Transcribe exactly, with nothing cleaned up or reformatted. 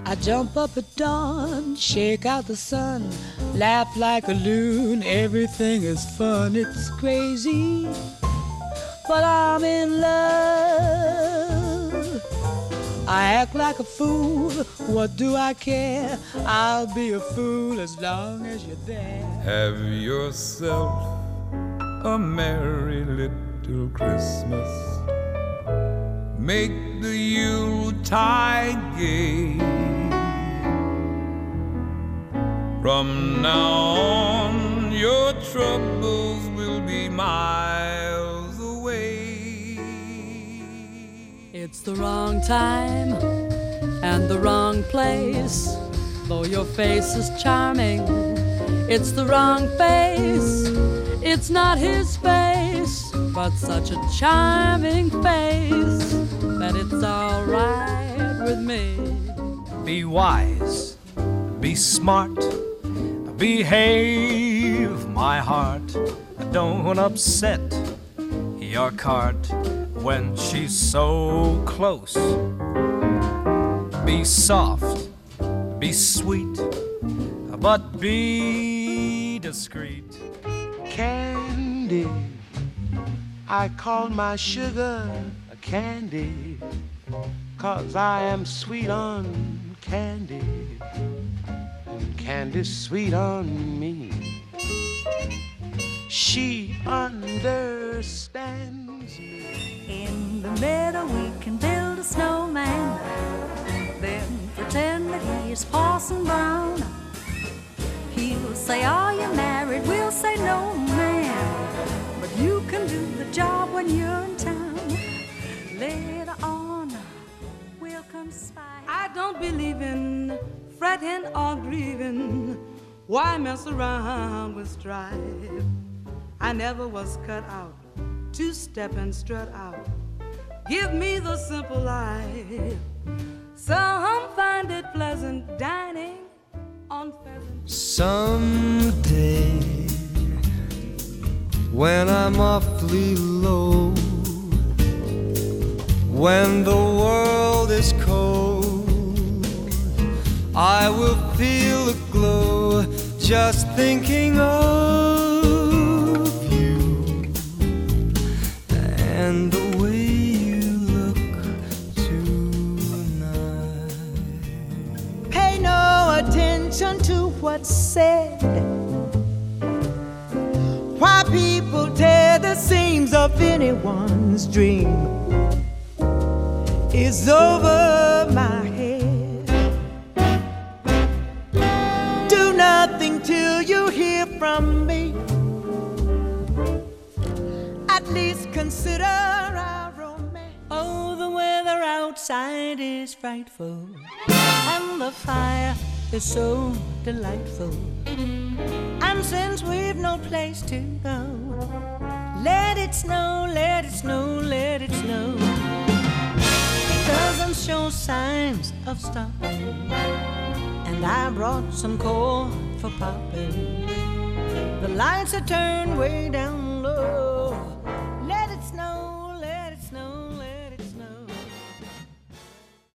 I jump up at dawn, shake out the sun, laugh like a loon, everything is fun, it's crazy, but I'm in love. I act like a fool, what do I care? I'll be a fool as long as you're there. Have yourself a merry little Christmas. Make the Yuletide gay. From now on, your troubles will be miles away. It's the wrong time and the wrong place. Though your face is charming, it's the wrong face. It's not his face, but such a charming face that it's all right with me. Be wise, be smart, behave, my heart. Don't upset your cart when she's so close. Be soft, be sweet, but be discreet. Candy, I call my sugar a candy, 'cause I am sweet on candy, and candy's sweet on me. She understands me. In the meadow we can build a snowman, then pretend that he is Parson Brown. He'll say, are you married? We'll say, no, ma'am. But you can do the job when you're in town. Later on, we'll conspire. I don't believe in fretting or grieving. Why mess around with strife? I never was cut out to step and strut out. Give me the simple life. Some find it pleasant dining on pheasant. Someday, when I'm awfully low, when the world is cold, I will feel a glow just thinking of you and the way you look tonight. Pay no attention to what's said, why people tear the seams of anyone's dream is over my head. Do nothing till you hear from me. At least consider our romance. Oh, the weather outside is frightful, and the fire is so delightful. And since we've no place to go, let it snow, let it snow, let it snow. It doesn't show signs of stopping, and I brought some coal for popping. The lights are turned way down low.